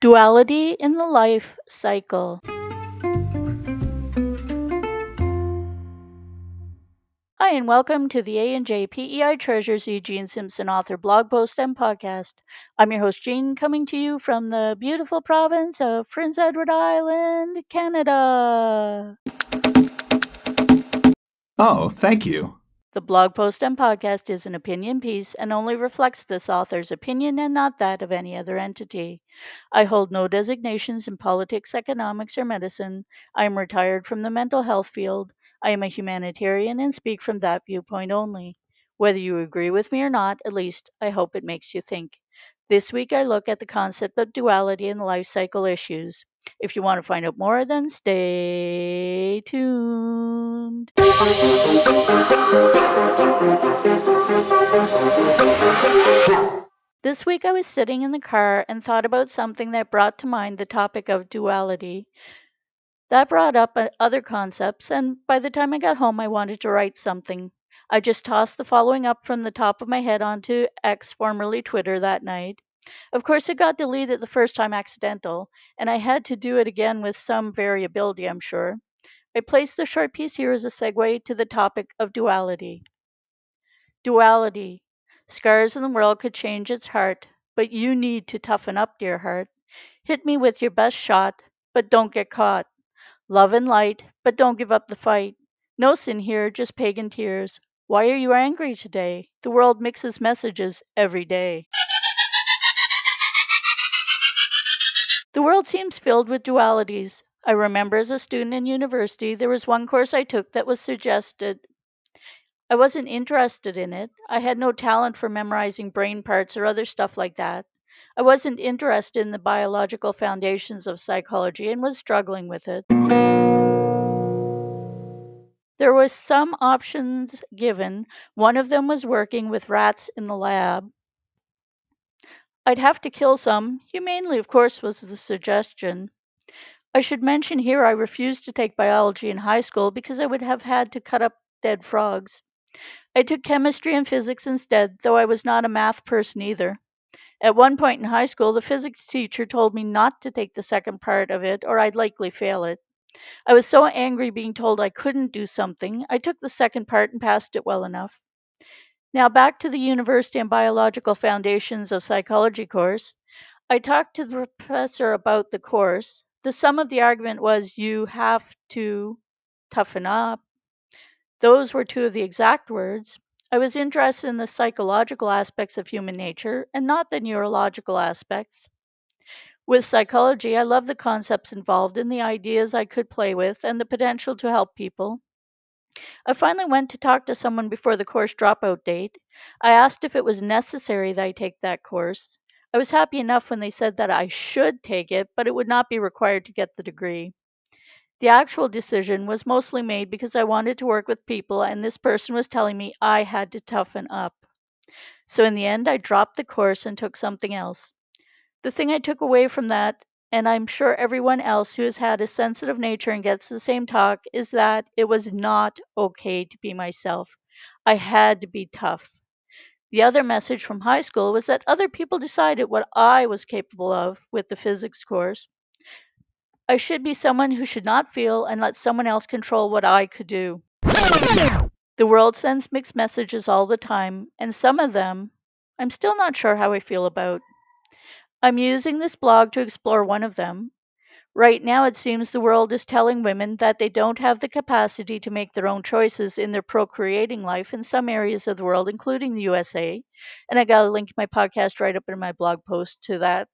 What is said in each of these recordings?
Duality in the life cycle. Hi, and welcome to the A&J PEI Treasures E. Gene Simpson author blog post and podcast. I'm your host, Jean, coming to you from the beautiful province of Prince Edward Island, Canada. Oh, thank you. The blog post and podcast is an opinion piece and only reflects this author's opinion and not that of any other entity. I hold no designations in politics, economics, or medicine. I am retired from the mental health field. I am a humanitarian and speak from that viewpoint only. Whether you agree with me or not, at least I hope it makes you think. This week I look at the concept of duality and life cycle issues. If you want to find out more, then stay tuned. This week I was sitting in the car and thought about something that brought to mind the topic of duality. That brought up other concepts, and by the time I got home, I wanted to write something. I just tossed the following up from the top of my head onto X, formerly Twitter, that night. Of course, it got deleted the first time accidental, and I had to do it again with some variability, I'm sure. I placed the short piece here as a segue to the topic of duality. Duality. Scars in the world could change its heart, but you need to toughen up, dear heart. Hit me with your best shot, but don't get caught. Love and light, but don't give up the fight. No sin here, just pagan tears. Why are you angry today? The world mixes messages every day. The world seems filled with dualities. I remember as a student in university, there was one course I took that was suggested. I wasn't interested in it. I had no talent for memorizing brain parts or other stuff like that. I wasn't interested in the biological foundations of psychology and was struggling with it. There was some options given. One of them was working with rats in the lab. I'd have to kill some. Humanely, of course, was the suggestion. I should mention here I refused to take biology in high school because I would have had to cut up dead frogs. I took chemistry and physics instead, though I was not a math person either. At one point in high school, the physics teacher told me not to take the second part of it or I'd likely fail it. I was so angry being told I couldn't do something, I took the second part and passed it well enough. Now back to the University and Biological Foundations of Psychology course. I talked to the professor about the course. The sum of the argument was you have to toughen up. Those were two of the exact words. I was interested in the psychological aspects of human nature and not the neurological aspects. With psychology, I love the concepts involved and the ideas I could play with and the potential to help people. I finally went to talk to someone before the course dropout date. I asked if it was necessary that I take that course. I was happy enough when they said that I should take it, but it would not be required to get the degree. The actual decision was mostly made because I wanted to work with people, and this person was telling me I had to toughen up. So in the end, I dropped the course and took something else. The thing I took away from that, and I'm sure everyone else who has had a sensitive nature and gets the same talk, is that it was not okay to be myself. I had to be tough. The other message from high school was that other people decided what I was capable of with the physics course. I should be someone who should not feel and let someone else control what I could do. The world sends mixed messages all the time, and some of them I'm still not sure how I feel about. I'm using this blog to explore one of them. Right now, it seems the world is telling women that they don't have the capacity to make their own choices in their procreating life in some areas of the world, including the USA. And I got a link to my podcast right up in my blog post to that.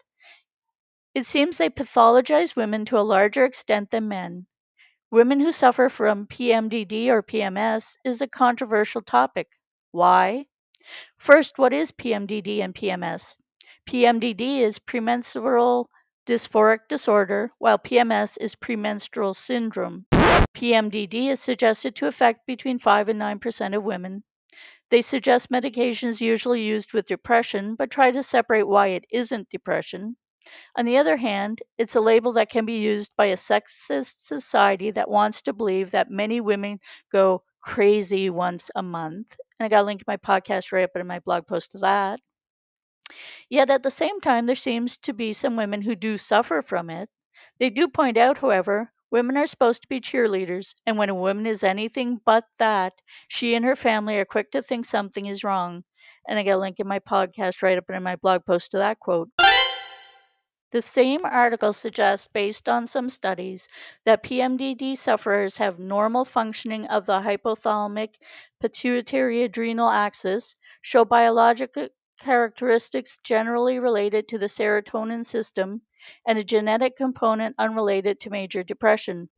It seems they pathologize women to a larger extent than men. Women who suffer from PMDD or PMS is a controversial topic. Why? First, what is PMDD and PMS? PMDD is premenstrual dysphoric disorder, while PMS is premenstrual syndrome. PMDD is suggested to affect between 5 and 9% of women. They suggest medications usually used with depression, but try to separate why it isn't depression. On the other hand, it's a label that can be used by a sexist society that wants to believe that many women go crazy once a month. And I got a link to my podcast right up in my blog post to that. Yet at the same time, there seems to be some women who do suffer from it. They do point out, however, women are supposed to be cheerleaders, and when a woman is anything but that, she and her family are quick to think something is wrong. And I got a link in my podcast right up in my blog post to that quote. The same article suggests, based on some studies, that PMDD sufferers have normal functioning of the hypothalamic pituitary adrenal axis, show biological characteristics generally related to the serotonin system, and a genetic component unrelated to major depression.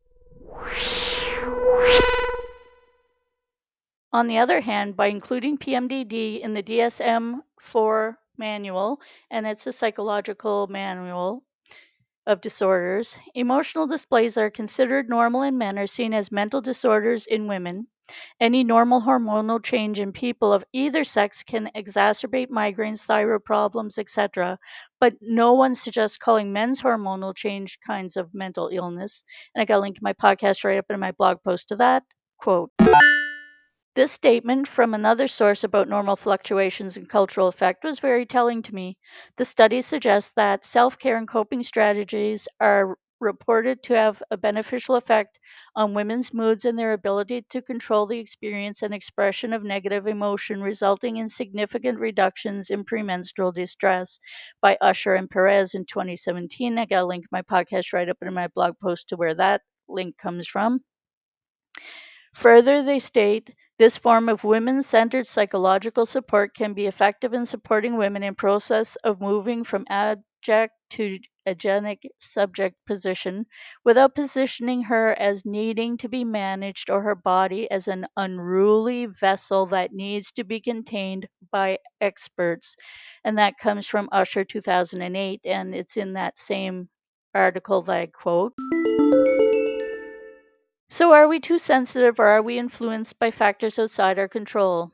On the other hand, by including PMDD in the DSM 4 manual, and it's a psychological manual, of disorders. Emotional displays that are considered normal in men are seen as mental disorders in women. Any normal hormonal change in people of either sex can exacerbate migraines, thyroid problems, etc. But no one suggests calling men's hormonal change kinds of mental illness. And I got a link in my podcast right up in my blog post to that quote. This statement from another source about normal fluctuations in cultural effect was very telling to me. The study suggests that self care and coping strategies are reported to have a beneficial effect on women's moods and their ability to control the experience and expression of negative emotion, resulting in significant reductions in premenstrual distress by Usher and Perez in 2017. I got a link in my podcast right up in my blog post to where that link comes from. Further, they state this form of women centered psychological support can be effective in supporting women in process of moving from abject to agenic subject position without positioning her as needing to be managed or her body as an unruly vessel that needs to be contained by experts. And that comes from Usher 2008, and it's in that same article that I quote. So, are we too sensitive or are we influenced by factors outside our control?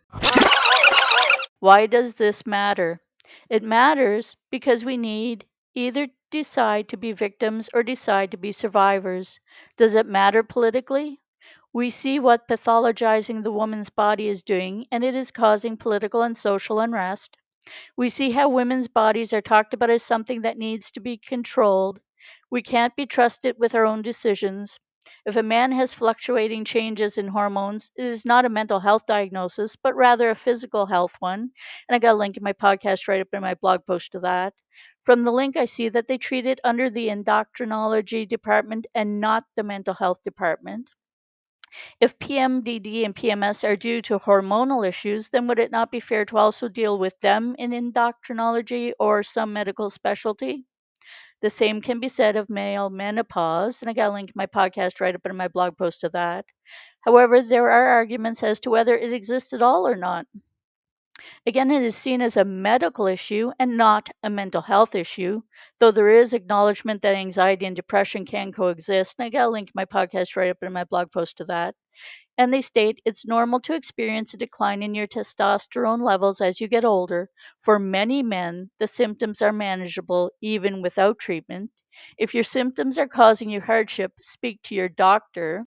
Why does this matter? It matters because we need either decide to be victims or decide to be survivors. Does it matter politically? We see what pathologizing the woman's body is doing, and it is causing political and social unrest. We see how women's bodies are talked about as something that needs to be controlled. We can't be trusted with our own decisions. If a man has fluctuating changes in hormones, it is not a mental health diagnosis, but rather a physical health one. And I got a link in my podcast right up in my blog post to that. From the link, I see that they treat it under the endocrinology department and not the mental health department. If PMDD and PMS are due to hormonal issues, then would it not be fair to also deal with them in endocrinology or some medical specialty? The same can be said of male menopause, and I got a link in my podcast right up in my blog post to that. However, there are arguments as to whether it exists at all or not. Again, it is seen as a medical issue and not a mental health issue, though there is acknowledgement that anxiety and depression can coexist. And I got a link in my podcast right up in my blog post to that. And they state it's normal to experience a decline in your testosterone levels as you get older. For many men, the symptoms are manageable even without treatment. If your symptoms are causing you hardship, speak to your doctor.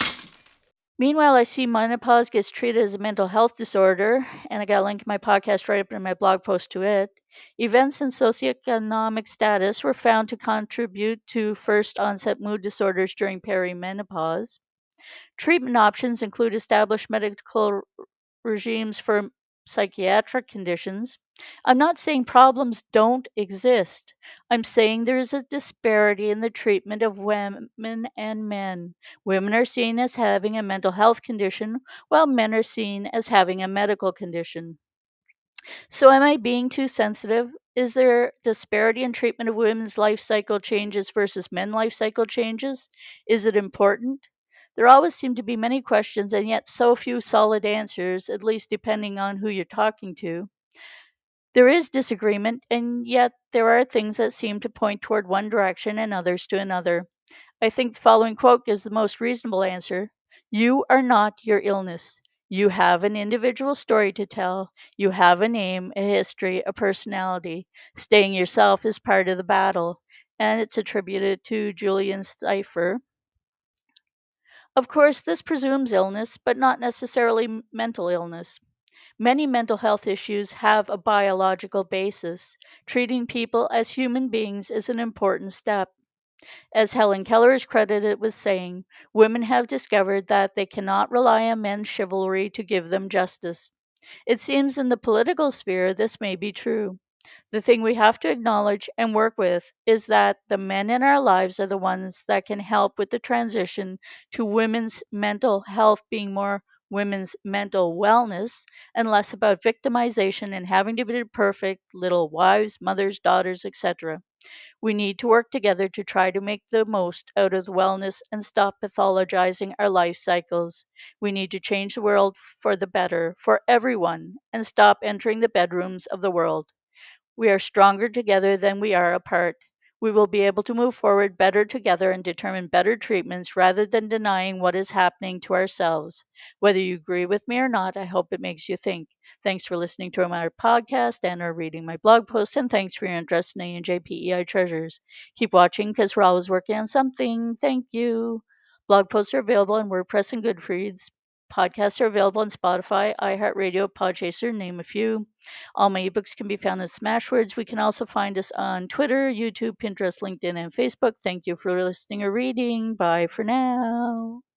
Meanwhile, I see menopause gets treated as a mental health disorder, and I got a link in my podcast right up in my blog post to it. Events and socioeconomic status were found to contribute to first onset mood disorders during perimenopause. Treatment options include established medical regimes for psychiatric conditions. I'm not saying problems don't exist. I'm saying there is a disparity in the treatment of women and men. Women are seen as having a mental health condition, while men are seen as having a medical condition. So, am I being too sensitive? Is there disparity in treatment of women's life cycle changes versus men life cycle changes? Is it important? There always seem to be many questions and yet so few solid answers, at least depending on who you're talking to. There is disagreement, and yet there are things that seem to point toward one direction and others to another. I think the following quote gives the most reasonable answer. You are not your illness. You have an individual story to tell. You have a name, a history, a personality. Staying yourself is part of the battle. And it's attributed to Julian Steifer. Of course, this presumes illness, but not necessarily mental illness. Many mental health issues have a biological basis. Treating people as human beings is an important step. As Helen Keller is credited with saying, women have discovered that they cannot rely on men's chivalry to give them justice. It seems in the political sphere this may be true. The thing we have to acknowledge and work with is that the men in our lives are the ones that can help with the transition to women's mental health being more women's mental wellness and less about victimization and having to be perfect little wives, mothers, daughters, etc. We need to work together to try to make the most out of the wellness and stop pathologizing our life cycles. We need to change the world for the better for everyone and stop entering the bedrooms of the world. We are stronger together than we are apart. We will be able to move forward better together and determine better treatments rather than denying what is happening to ourselves. Whether you agree with me or not, I hope it makes you think. Thanks for listening to my podcast and or reading my blog post, and thanks for your interest in ANJPEI Treasures. Keep watching because we're always working on something. Thank you. Blog posts are available on WordPress and Goodreads. Podcasts are available on Spotify, iHeartRadio, Podchaser, name a few. All my ebooks can be found at Smashwords. We can also find us on Twitter, YouTube, Pinterest, LinkedIn, and Facebook. Thank you for listening or reading. Bye for now.